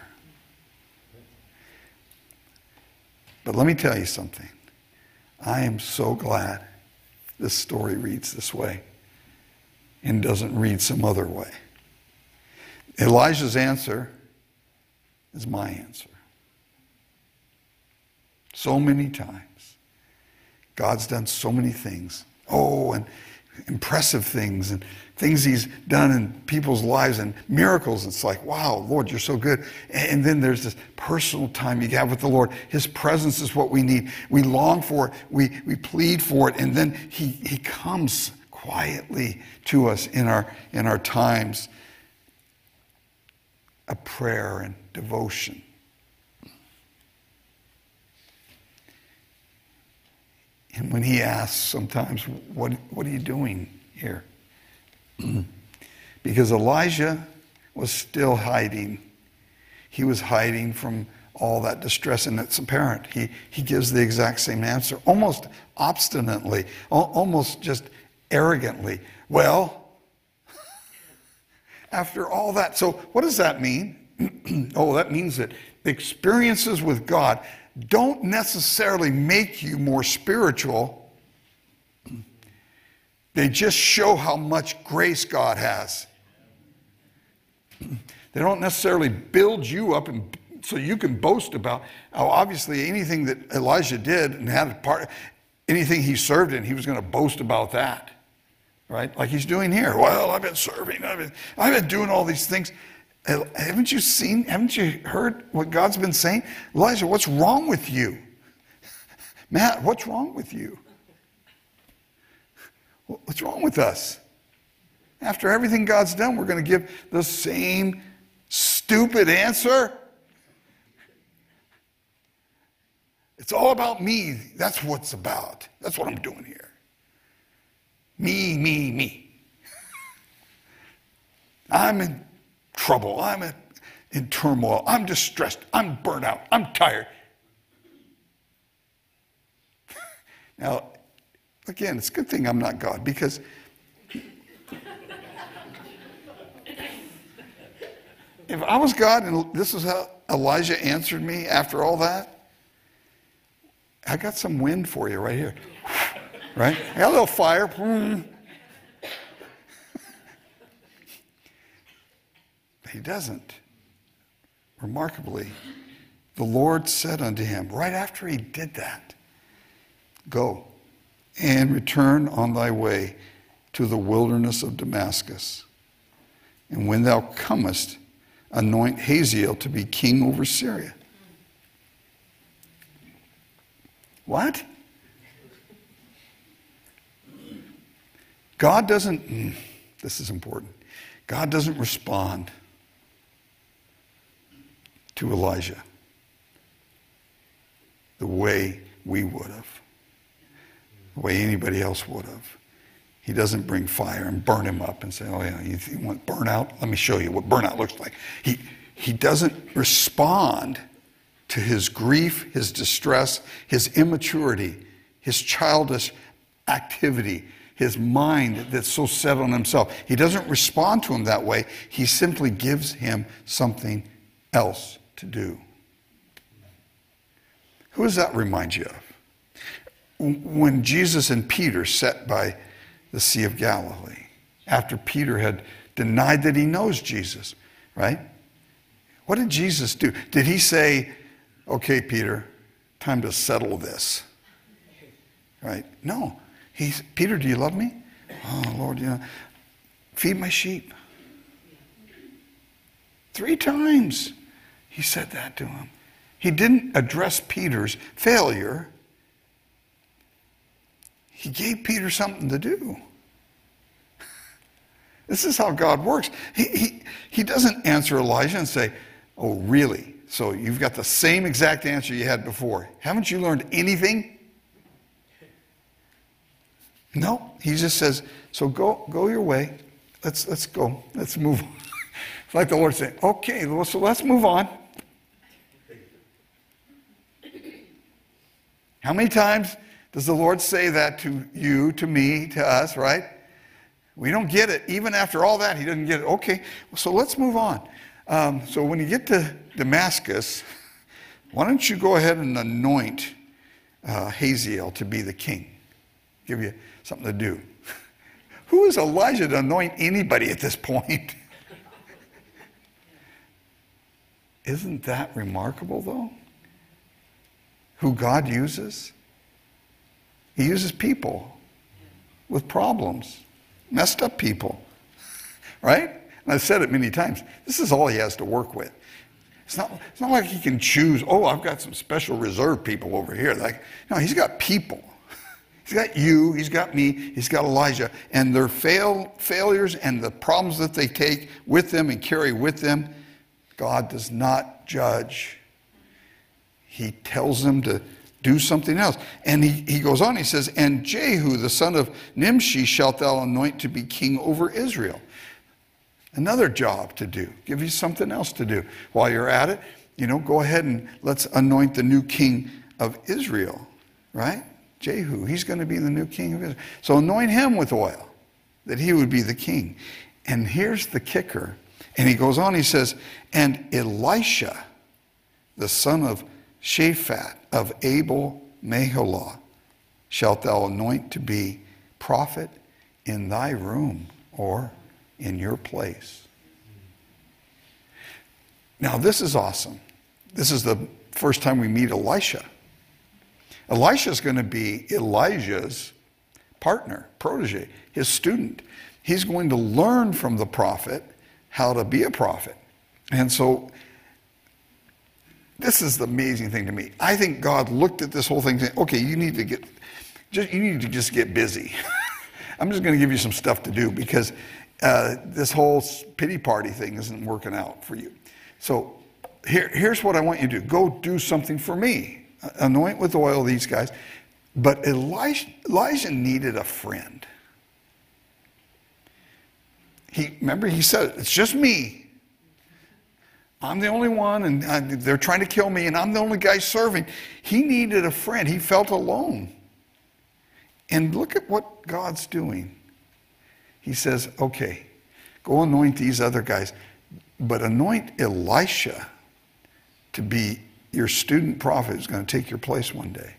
But let me tell you something. I am so glad this story reads this way and doesn't read some other way. Elijah's answer is my answer. So many times, God's done so many things. Oh, and impressive things and things he's done in people's lives and miracles. It's like, wow, Lord, you're so good. And then there's this personal time you have with the Lord. His presence is what we need. We long for it. We plead for it. And then he comes quietly to us in our times of prayer and devotion. And when he asks sometimes, what are you doing here? Because Elijah was still hiding. He was hiding from all that distress, and it's apparent. He gives the exact same answer, almost obstinately, almost just arrogantly. Well, after all that, so what does that mean? Oh, that means that experiences with God don't necessarily make you more spiritual. They just show how much grace God has. They don't necessarily build you up and so you can boast about how obviously anything that Elijah did and had a part, anything he served in, he was going to boast about that, right? Like he's doing here. Well, I've been serving. I've been doing all these things. Haven't you heard what God's been saying? Elijah, what's wrong with you? Matt, what's wrong with you? What's wrong with us? After everything God's done, we're going to give the same stupid answer? It's all about me. That's what it's about. That's what I'm doing here. Me. I'm in trouble. I'm in turmoil. I'm distressed. I'm burnt out. I'm tired. Now, again, it's a good thing I'm not God, because if I was God and this is how Elijah answered me after all that, I got some wind for you right here. Right? I got a little fire. He doesn't. Remarkably, the Lord said unto him, right after he did that, go and return on thy way to the wilderness of Damascus. And when thou comest, anoint Hazael to be king over Syria. What? God doesn't, this is important, God doesn't respond to Elijah the way we would have, the way anybody else would have. He doesn't bring fire and burn him up and say, oh yeah, you want burnout? Let me show you what burnout looks like. He doesn't respond to his grief, his distress, his immaturity, his childish activity, his mind that's so set on himself. He doesn't respond to him that way. He simply gives him something else to do. Who does that remind you of? When Jesus and Peter sat by the Sea of Galilee, after Peter had denied that he knows Jesus, right? What did Jesus do? Did he say, okay, Peter, time to settle this? Right? No. Peter, do you love me? Oh, Lord, feed my sheep. 3 times he said that to him. He didn't address Peter's failure. He gave Peter something to do. This is how God works. He doesn't answer Elijah and say, oh, really? So you've got the same exact answer you had before. Haven't you learned anything? No, he just says, so go your way. Let's go. Let's move on. It's like the Lord saying, okay, so let's move on. How many times does the Lord say that to you, to me, to us, right? We don't get it. Even after all that, he doesn't get it. Okay, so let's move on. So when you get to Damascus, why don't you go ahead and anoint Hazael to be the king? Give you something to do. Who is Elijah to anoint anybody at this point? Isn't that remarkable, though? Who God uses? He uses people with problems, messed up people, right? And I've said it many times. This is all he has to work with. It's not like he can choose, oh, I've got some special reserve people over here. No, he's got people. He's got you, he's got me, he's got Elijah. And their failures and the problems that they take with them and carry with them, God does not judge. He tells them to do something else. And he goes on, he says, and Jehu, the son of Nimshi, shalt thou anoint to be king over Israel. Another job to do. Give you something else to do. While you're at it, go ahead and let's anoint the new king of Israel, right? Jehu, he's going to be the new king of Israel. So anoint him with oil, that he would be the king. And here's the kicker. And he goes on, he says, and Elisha, the son of Shaphat of Abel Meholah, shalt thou anoint to be prophet in thy room, or in your place. Now this is awesome. This is the first time we meet Elisha. Elisha is going to be Elijah's partner, protege, his student. He's going to learn from the prophet how to be a prophet. And so this is the amazing thing to me. I think God looked at this whole thing and said, okay, you need to just get busy. I'm just going to give you some stuff to do because this whole pity party thing isn't working out for you. So here's what I want you to do. Go do something for me. Anoint with oil these guys. But Elijah needed a friend. Remember he said, it's just me. I'm the only one, and they're trying to kill me, and I'm the only guy serving. He needed a friend. He felt alone. And look at what God's doing. He says, okay, go anoint these other guys, but anoint Elisha to be your student prophet who's going to take your place one day.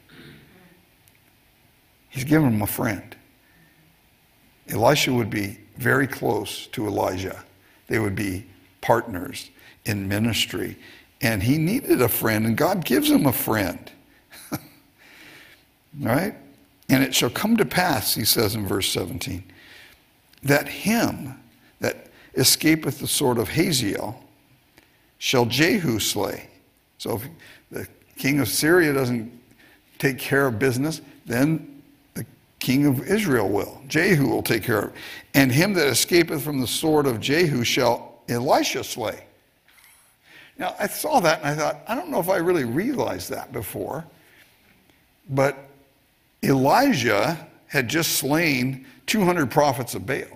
He's given him a friend. Elisha would be very close to Elijah. They would be partners in ministry. And he needed a friend, and God gives him a friend. All right? And it shall come to pass, he says in verse 17, that him that escapeth the sword of Hazael shall Jehu slay. So if the king of Syria doesn't take care of business, then the king of Israel will. Jehu will take care of it. And him that escapeth from the sword of Jehu shall Elisha slay. Now, I saw that and I thought, I don't know if I really realized that before, but Elijah had just slain 200 prophets of Baal.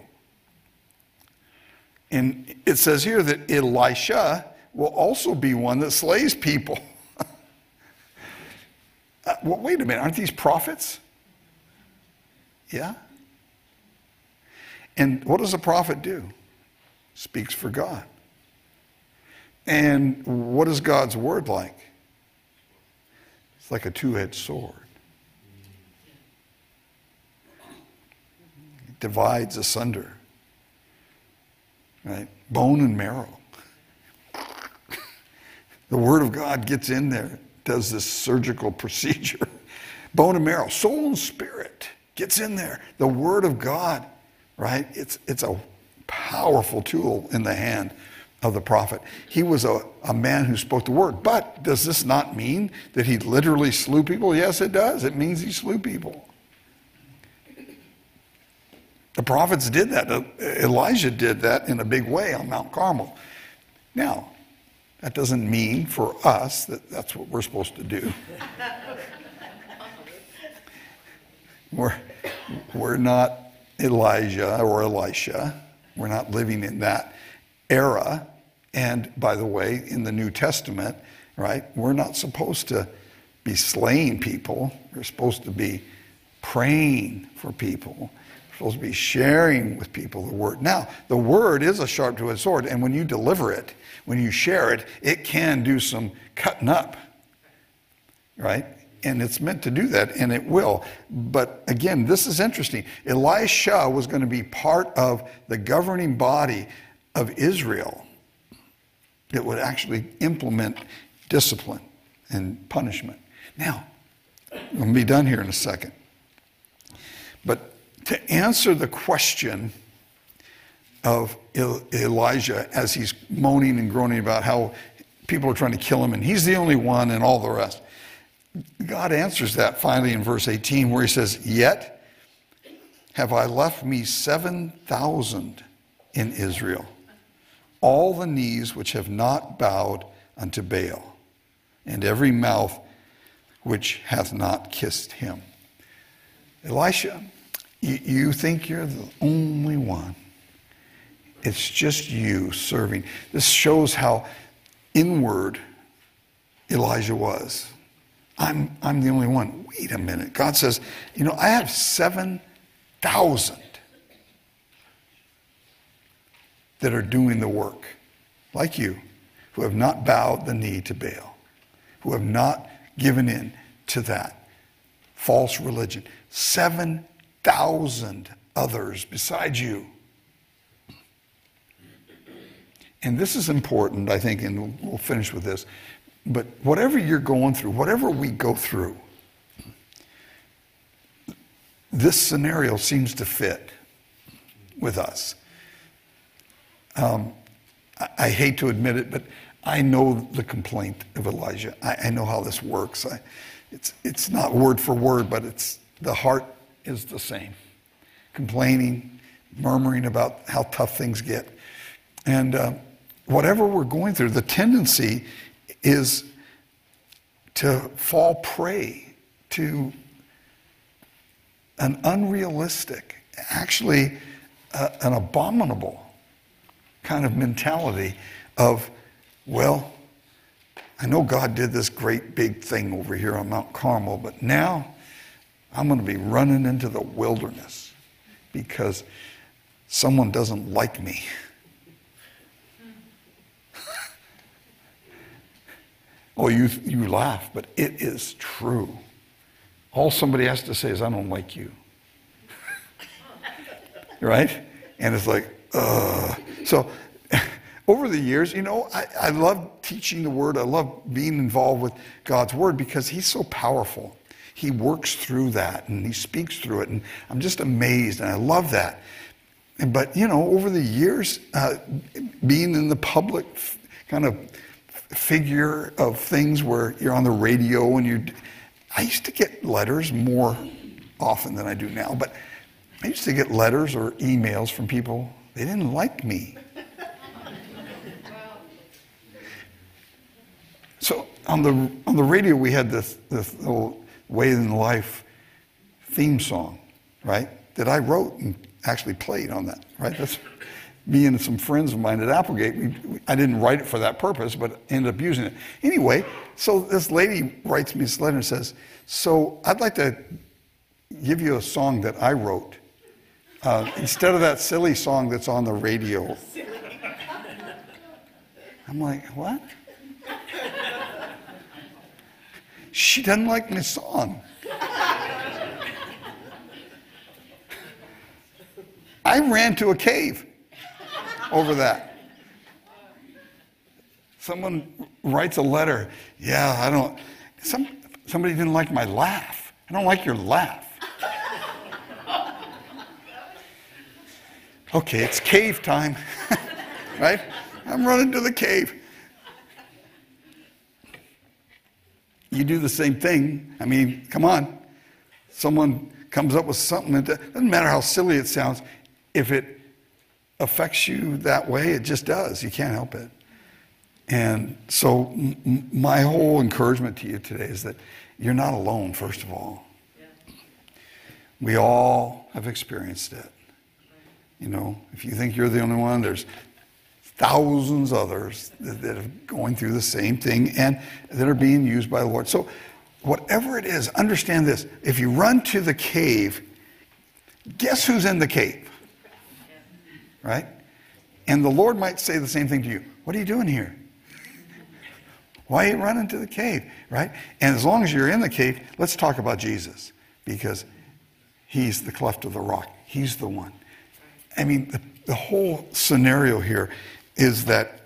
And it says here that Elisha will also be one that slays people. Well, wait a minute, aren't these prophets? Yeah. And what does a prophet do? Speaks for God. And what is God's word like? It's like a two-edged sword. It divides asunder. Right? Bone and marrow. The word of God gets in there, does this surgical procedure. Bone and marrow, soul and spirit gets in there. The word of God right? It's a powerful tool in the hand of the prophet. He was a man who spoke the word. But does this not mean that he literally slew people? Yes, it does. It means he slew people. The prophets did that. Elijah did that in a big way on Mount Carmel. Now, that doesn't mean for us that that's what we're supposed to do. We're not Elijah or Elisha. We're not living in that era. And by the way, in the New Testament, right, we're not supposed to be slaying people. We're supposed to be praying for people. We're supposed to be sharing with people the word. Now, the word is a sharp two-edged sword, and when you deliver it, when you share it, it can do some cutting up, right? And it's meant to do that, and it will. But again, this is interesting. Elisha was going to be part of the governing body of Israel that would actually implement discipline and punishment. Now, I'm going to be done here in a second. But to answer the question of Elijah as he's moaning and groaning about how people are trying to kill him and he's the only one and all the rest, God answers that finally in verse 18 where he says, "Yet have I left me 7,000 in Israel, all the knees which have not bowed unto Baal, and every mouth which hath not kissed him." Elisha, you think you're the only one. It's just you serving. This shows how inward Elijah was. I'm the only one. Wait a minute. God says, I have 7,000 that are doing the work, like you, who have not bowed the knee to Baal, who have not given in to that false religion. 7,000 others besides you. And this is important, I think, and we'll finish with this. But whatever you're going through, whatever we go through, this scenario seems to fit with us. I hate to admit it, but I know the complaint of Elijah. I know how this works. It's not word for word, but the heart is the same. Complaining, murmuring about how tough things get. And whatever we're going through, the tendency is to fall prey to an unrealistic, actually an abominable kind of mentality of, well, I know God did this great big thing over here on Mount Carmel, but now I'm going to be running into the wilderness because someone doesn't like me. Oh, you laugh, but it is true. All somebody has to say is, I don't like you. Right? And it's like, So over the years, I love teaching the word. I love being involved with God's word because he's so powerful. He works through that and he speaks through it. And I'm just amazed and I love that. But, over the years, being in the public kind of figure of things where you're on the radio and I used to get letters more often than I do now, but I used to get letters or emails from people. They didn't like me. So on the radio we had this little Way in Life theme song, right? That I wrote and actually played on that, right? That's me and some friends of mine at Applegate. I didn't write it for that purpose, but ended up using it. Anyway, so this lady writes me this letter and says, so I'd like to give you a song that I wrote instead of that silly song that's on the radio. I'm like, what? She doesn't like my song. I ran to a cave over that. Someone writes a letter. Yeah, somebody didn't like my laugh. I don't like your laugh. Okay, it's cave time, right? I'm running to the cave. You do the same thing. I mean, come on. Someone comes up with something, it doesn't matter how silly it sounds. If it affects you that way, it just does. You can't help it. And so my whole encouragement to you today is that you're not alone, first of all. Yeah. We all have experienced it. You know, if you think you're the only one, there's thousands others that are going through the same thing and that are being used by the Lord. So whatever it is, understand this. If you run to the cave, guess who's in the cave? Right? And the Lord might say the same thing to you. What are you doing here? Why are you running to the cave? Right? And as long as you're in the cave, let's talk about Jesus, because he's the cleft of the rock. He's the one. I mean, the whole scenario here is that,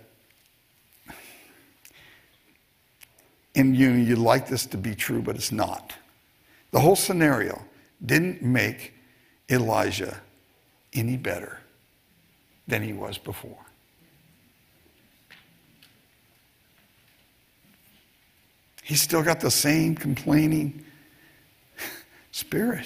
and you'd like this to be true, but it's not. The whole scenario didn't make Elijah any better than he was before. He's still got the same complaining spirit.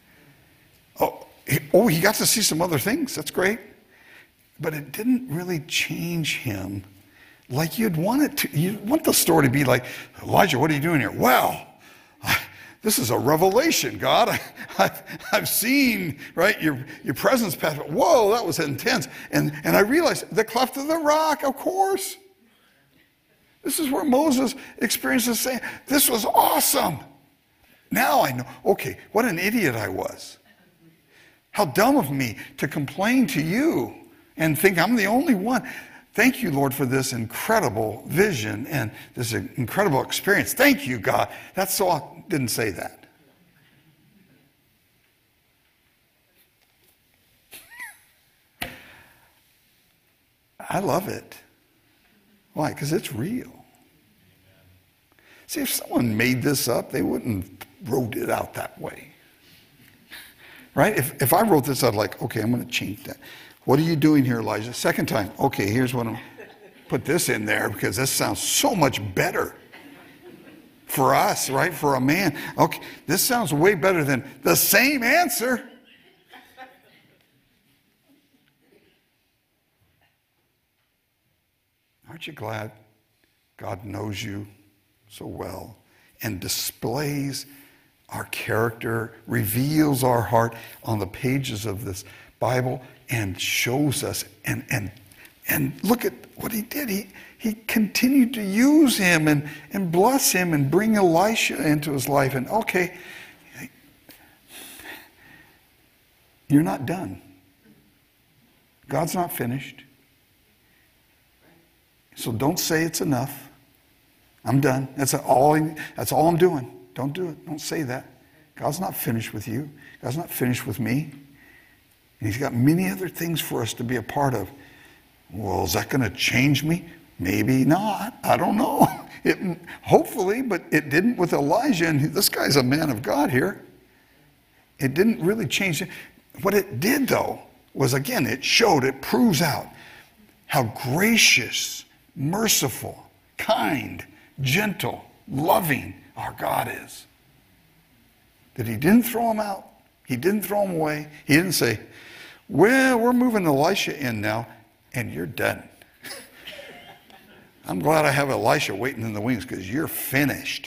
He got to see some other things. That's great. But it didn't really change him like you'd want it to. You'd want the story to be like, Elijah, what are you doing here? Well, this is a revelation, God. I've seen, right, your presence pass. Whoa, that was intense. And I realized the cleft of the rock, of course. This is where Moses experiences saying, this was awesome. Now I know, okay, what an idiot I was. How dumb of me to complain to you and think I'm the only one. Thank you, Lord, for this incredible vision and this incredible experience. Thank you, God. That's so I didn't say that. I love it. Why? Because it's real. See, if someone made this up, they wouldn't wrote it out that way. Right? If I wrote this out like, okay, I'm going to change that. What are you doing here, Elijah? Second time. Okay, here's what I'm put this in there because this sounds so much better for us, right? For a man. Okay, this sounds way better than the same answer. Aren't you glad God knows you so well and displays our character, reveals our heart on the pages of this Bible and shows us and look at what he did. He continued to use him and bless him and bring Elisha into his life. And okay, you're not done. God's not finished. So don't say it's enough. I'm done. That's all I'm doing. Don't do it. Don't say that. God's not finished with you. God's not finished with me. And he's got many other things for us to be a part of. Well, is that going to change me? Maybe not. I don't know. Hopefully, but it didn't with Elijah. And this guy's a man of God here. It didn't really change it. What it did, though, was, again, it proves out how gracious, merciful, kind, gentle, loving our God is. That he didn't throw him out. He didn't throw him away. He didn't say, well, we're moving Elisha in now, and you're done. I'm glad I have Elisha waiting in the wings because you're finished.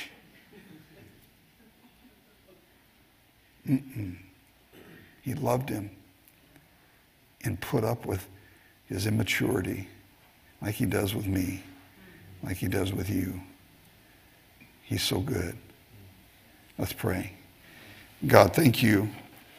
He loved him and put up with his immaturity like he does with me, like he does with you. He's so good. Let's pray. God, thank you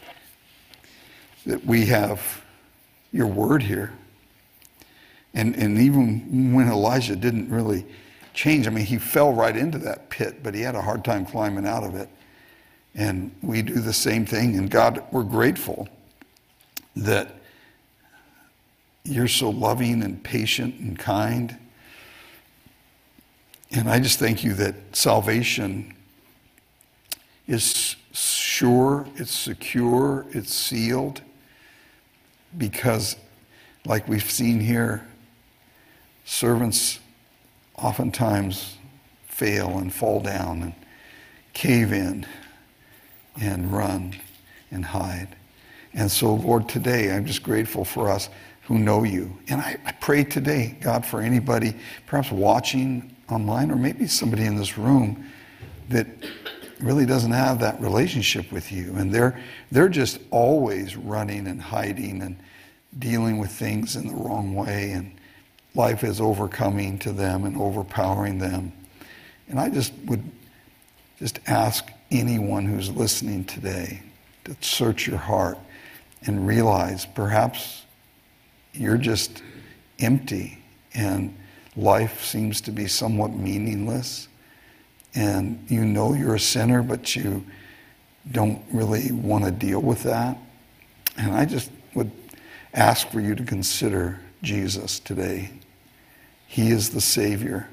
that we have your word here. And even when Elijah didn't really change, I mean, he fell right into that pit, but he had a hard time climbing out of it. And we do the same thing. And God, we're grateful that you're so loving and patient and kind. And I just thank you that salvation is sure, it's secure, it's sealed. because, like we've seen here, servants oftentimes fail and fall down and cave in and run and hide. And so, Lord, today I'm just grateful for us who know you. And I pray today, God, for anybody perhaps watching online or maybe somebody in this room that really doesn't have that relationship with you. And they're just always running and hiding and dealing with things in the wrong way. And life is overcoming to them and overpowering them. And I just would ask anyone who's listening today to search your heart and realize perhaps you're just empty and life seems to be somewhat meaningless. And you know you're a sinner, but you don't really want to deal with that. And I just would ask for you to consider Jesus today. He is the Savior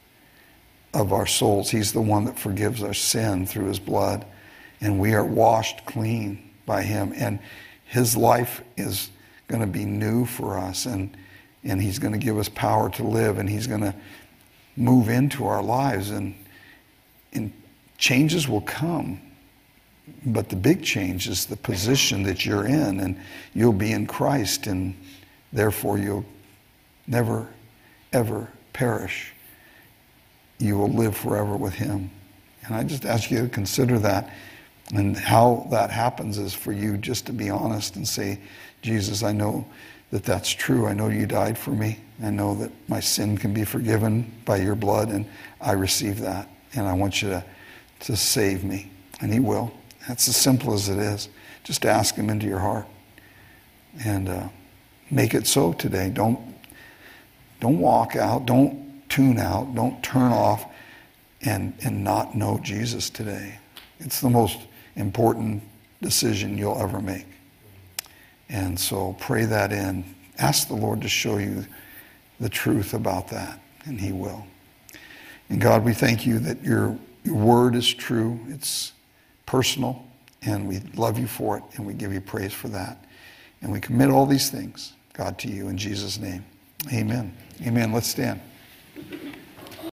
of our souls. He's the one that forgives our sin through his blood. And we are washed clean by him. And his life is going to be new for us. And he's going to give us power to live. And he's going to move into our lives. And changes will come. But the big change is the position that you're in. And you'll be in Christ. And therefore you'll never, ever perish. You will live forever with him. And I just ask you to consider that. And how that happens is for you just to be honest and say, Jesus, I know that that's true. I know you died for me. I know that my sin can be forgiven by your blood, and I receive that. And I want you to save me. And he will. That's as simple as it is. Just ask him into your heart. And make it so today. Don't walk out. Don't tune out. Don't turn off and not know Jesus today. It's the most important decision you'll ever make. And so pray that in. Ask the Lord to show you the truth about that, and he will. And God, we thank you that your word is true. It's personal, and we love you for it, and we give you praise for that. And we commit all these things, God, to you in Jesus' name. Amen. Amen. Let's stand.